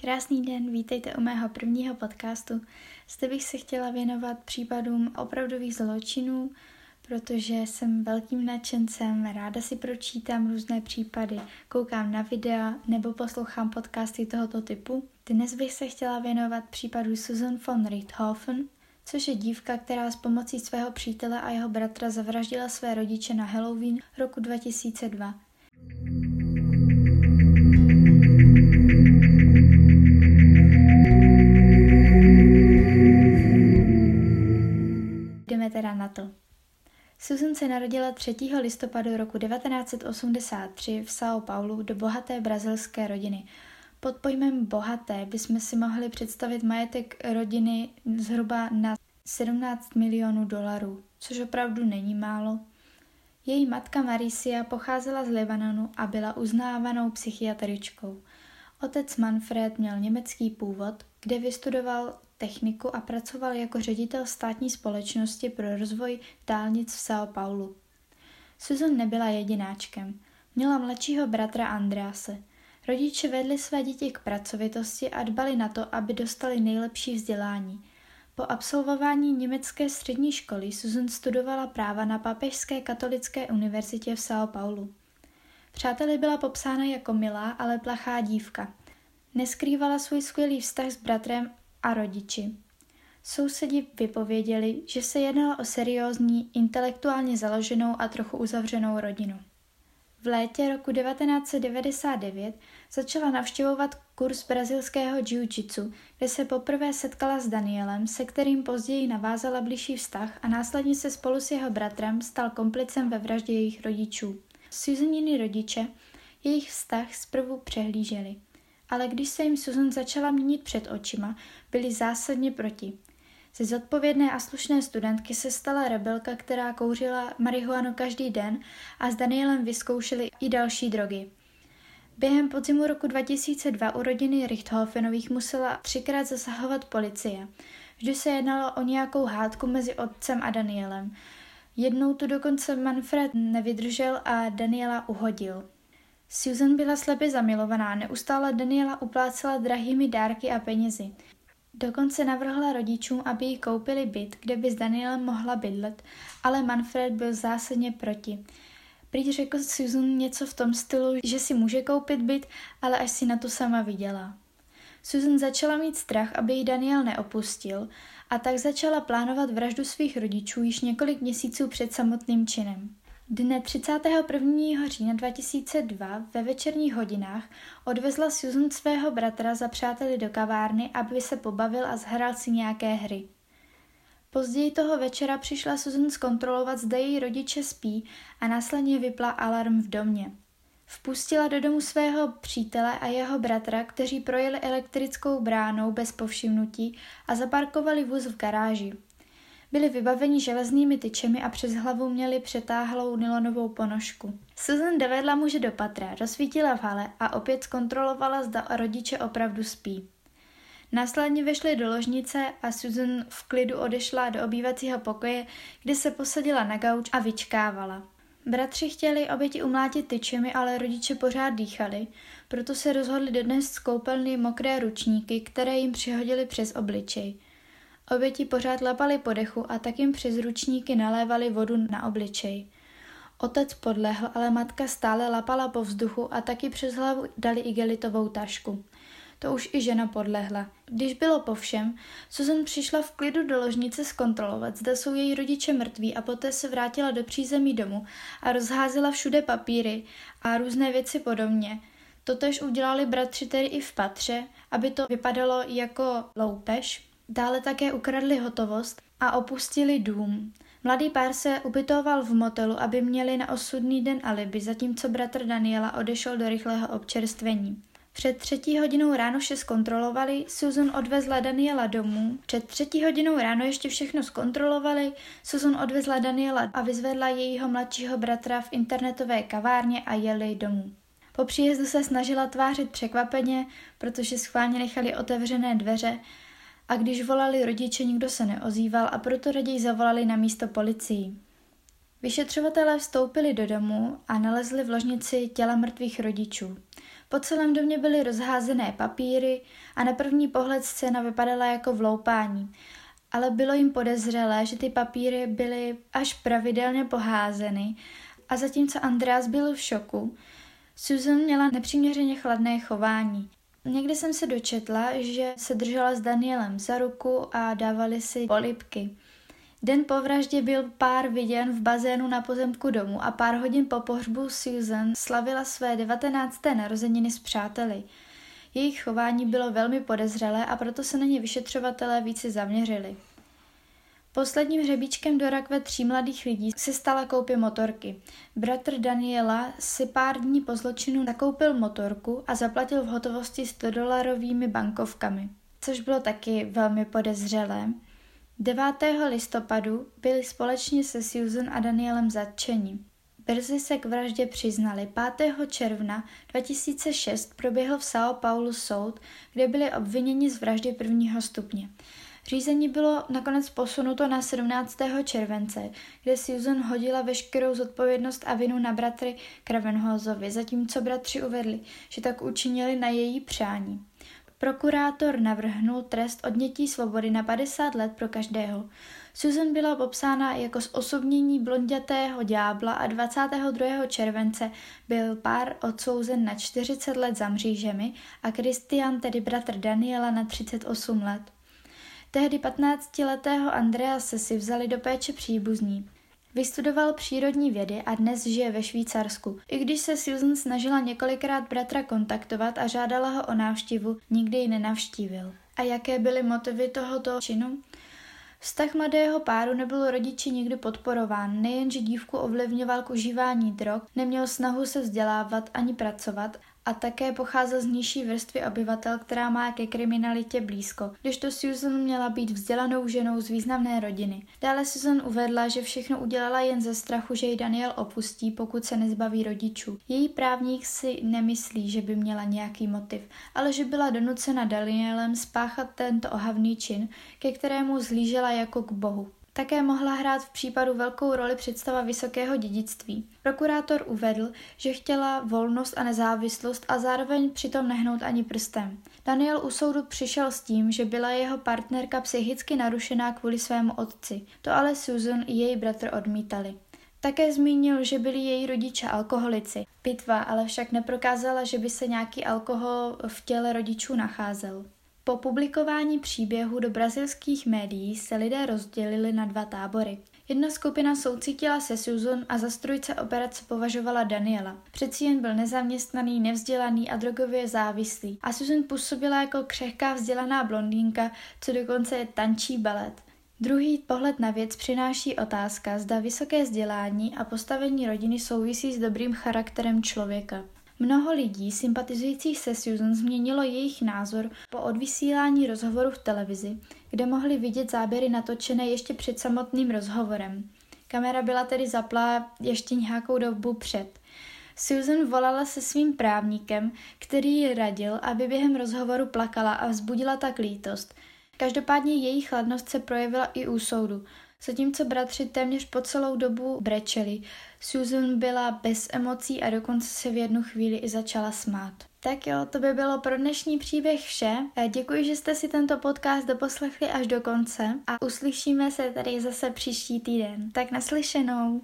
Krásný den, vítejte u mého prvního podcastu. Zde bych se chtěla věnovat případům opravdových zločinů, protože jsem velkým nadšencem, ráda si pročítám různé případy, koukám na videa nebo poslouchám podcasty tohoto typu. Dnes bych se chtěla věnovat případu Susan von Richthofen, což je dívka, která s pomocí svého přítele a jeho bratra zavraždila své rodiče na Halloween roku 2002. Jdeme teda na to. Susan se narodila 3. listopadu roku 1983 v São Paulo do bohaté brazilské rodiny. Pod pojmem bohaté bychom si mohli představit majetek rodiny zhruba na 17 milionů dolarů, což opravdu není málo. Její matka Maricia pocházela z Libanonu a byla uznávanou psychiatričkou. Otec Manfred měl německý původ, kde vystudoval techniku a pracoval jako ředitel státní společnosti pro rozvoj dálnic v São Paulo. Susan nebyla jedináčkem. Měla mladšího bratra Andrease. Rodiče vedli své děti k pracovitosti a dbali na to, aby dostali nejlepší vzdělání. Po absolvování německé střední školy Susan studovala práva na Papežské katolické univerzitě v São Paulo. Přáteli byla popsána jako milá, ale plachá dívka. Neskrývala svůj skvělý vztah s bratrem a rodiči. Sousedi vypověděli, že se jednalo o seriózní, intelektuálně založenou a trochu uzavřenou rodinu. V létě roku 1999 začala navštěvovat kurz brazilského jiu-jitsu, kde se poprvé setkala s Danielem, se kterým později navázala bližší vztah a následně se spolu s jeho bratrem stal komplicem ve vraždě jejich rodičů. Susaniny rodiče jejich vztah zprvu přehlíželi, ale když se jim Susan začala měnit před očima, byli zásadně proti. Ze zodpovědné a slušné studentky se stala rebelka, která kouřila marihuanu každý den a s Danielem vyzkoušeli i další drogy. Během podzimu roku 2002 u rodiny Richthofenových musela 3krát zasahovat policie. Vždy se jednalo o nějakou hádku mezi otcem a Danielem. Jednou tu dokonce Manfred nevydržel a Daniela uhodil. Susan byla slepě zamilovaná, neustále Daniela uplácela drahými dárky a penězi. Dokonce navrhla rodičům, aby jí koupili byt, kde by s Danielem mohla bydlet, ale Manfred byl zásadně proti. Prý řekl Susan něco v tom stylu, že si může koupit byt, ale až si na to sama vydělá. Susan začala mít strach, aby ji Daniel neopustil, a tak začala plánovat vraždu svých rodičů již několik měsíců před samotným činem. Dne 31. října 2002 ve večerních hodinách odvezla Susan svého bratra za přáteli do kavárny, aby se pobavil a zhrál si nějaké hry. Později toho večera přišla Susan zkontrolovat, zda její rodiče spí a následně vypla alarm v domě. Vpustila do domu svého přítele a jeho bratra, kteří projeli elektrickou bránou bez povšimnutí a zaparkovali vůz v garáži. Byli vybaveni železnými tyčemi a přes hlavu měli přetáhlou nylonovou ponožku. Susan dovedla muže do patra, rozsvítila v hale a opět zkontrolovala, zda rodiče opravdu spí. Následně vešli do ložnice a Susan v klidu odešla do obývacího pokoje, kde se posadila na gauč a vyčkávala. Bratři chtěli oběti umlátit tyčemi, ale rodiče pořád dýchali, proto se rozhodli dodnést z koupelny mokré ručníky, které jim přihodili přes obličej. Oběti pořád lapaly po dechu a tak jim přes ručníky nalévali vodu na obličej. Otec podlehl, ale matka stále lapala po vzduchu a taky přes hlavu dali igelitovou tašku. To už i žena podlehla. Když bylo po všem, Susan přišla v klidu do ložnice zkontrolovat, zda jsou její rodiče mrtví, a poté se vrátila do přízemí domu a rozházela všude papíry a různé věci podobně. Totéž udělali bratři tedy i v patře, aby to vypadalo jako loupež. Dále také ukradli hotovost a opustili dům. Mladý pár se ubytoval v motelu, aby měli na osudný den alibi, zatímco bratr Daniela odešel do rychlého občerstvení. Před 3. hodinou ráno vše zkontrolovali, Susan odvezla Daniela domů. Před 3. hodinou ráno ještě všechno zkontrolovali, Susan odvezla Daniela a vyzvedla jejího mladšího bratra v internetové kavárně a jeli domů. Po příjezdu se snažila tvářit překvapeně, protože schválně nechali otevřené dveře, a když volali rodiče, nikdo se neozýval a proto raději zavolali na místo policii. Vyšetřovatelé vstoupili do domu a nalezli v ložnici těla mrtvých rodičů. Po celém domě byly rozházené papíry a na první pohled scéna vypadala jako vloupání. Ale bylo jim podezřelé, že ty papíry byly až pravidelně poházeny a zatímco Andreas byl v šoku, Susan měla nepřiměřeně chladné chování. Někdy jsem se dočetla, že se držela s Danielem za ruku a dávali si polibky. Den po vraždě byl pár viděn v bazénu na pozemku domu a pár hodin po pohřbu Susan slavila své 19. narozeniny s přáteli. Jejich chování bylo velmi podezřelé a proto se na ně vyšetřovatelé více zaměřili. Posledním hřebíčkem do rakve 3 mladých lidí se stala koupě motorky. Bratr Daniela si pár dní po zločinu nakoupil motorku a zaplatil v hotovosti $100 bankovkami, což bylo taky velmi podezřelé. 9. listopadu byli společně se Susan a Danielem zatčeni. Brzy se k vraždě přiznali. 5. června 2006 proběhl v São Paulo soud, kde byli obviněni z vraždy 1. stupně. Řízení bylo nakonec posunuto na 17. července, kde Susan hodila veškerou zodpovědnost a vinu na bratry Kravenhausovi, zatímco bratři uvedli, že tak učinili na její přání. Prokurátor navrhnul trest odnětí svobody na 50 let pro každého. Susan byla popsána jako zosobnění blondětého ďábla a 22. července byl pár odsouzen na 40 let za mřížemi a Christian, tedy bratr Daniela, na 38 let. Tehdy 15letého Andrease si vzali do péče příbuzní. Vystudoval přírodní vědy a dnes žije ve Švýcarsku. I když se Susan snažila několikrát bratra kontaktovat a žádala ho o návštěvu, nikdy ji nenavštívil. A jaké byly motivy tohoto činu? Vztah mladého páru nebyl rodiči nikdy podporován, nejenže dívku ovlivňoval k užívání drog, neměl snahu se vzdělávat ani pracovat a také pocházel z nižší vrstvy obyvatel, která má ke kriminalitě blízko, kdežto Susan měla být vzdělanou ženou z významné rodiny. Dále Susan uvedla, že všechno udělala jen ze strachu, že ji Daniel opustí, pokud se nezbaví rodičů. Její právník si nemyslí, že by měla nějaký motiv, ale že byla donucena Danielem spáchat tento ohavný čin, ke kterému zhlížela jako k bohu. Také mohla hrát v případu velkou roli představa vysokého dědictví. Prokurátor uvedl, že chtěla volnost a nezávislost a zároveň přitom nehnout ani prstem. Daniel u soudu přišel s tím, že byla jeho partnerka psychicky narušená kvůli svému otci. To ale Susan i její bratr odmítali. Také zmínil, že byli její rodiče alkoholici. Pitva ale však neprokázala, že by se nějaký alkohol v těle rodičů nacházel. Po publikování příběhu do brazilských médií se lidé rozdělili na 2 tábory. Jedna skupina soucítila se Susan a za strůjce operace považovala Daniela. Přeci jen byl nezaměstnaný, nevzdělaný a drogově závislý. A Susan působila jako křehká vzdělaná blondýnka, co dokonce je tančí balet. Druhý pohled na věc přináší otázka, zda vysoké vzdělání a postavení rodiny souvisí s dobrým charakterem člověka. Mnoho lidí sympatizujících se Susan změnilo jejich názor po odvysílání rozhovoru v televizi, kde mohli vidět záběry natočené ještě před samotným rozhovorem. Kamera byla tedy zaplá ještě nějakou dobu před. Susan volala se svým právníkem, který ji radil, aby během rozhovoru plakala a vzbudila tak lítost. Každopádně její chladnost se projevila i u soudu. Zatímco bratři téměř po celou dobu brečeli, Susan byla bez emocí a dokonce se v jednu chvíli i začala smát. Tak jo, to by bylo pro dnešní příběh vše. Děkuji, že jste si tento podcast doposlechli až do konce a uslyšíme se tady zase příští týden. Tak naslyšenou.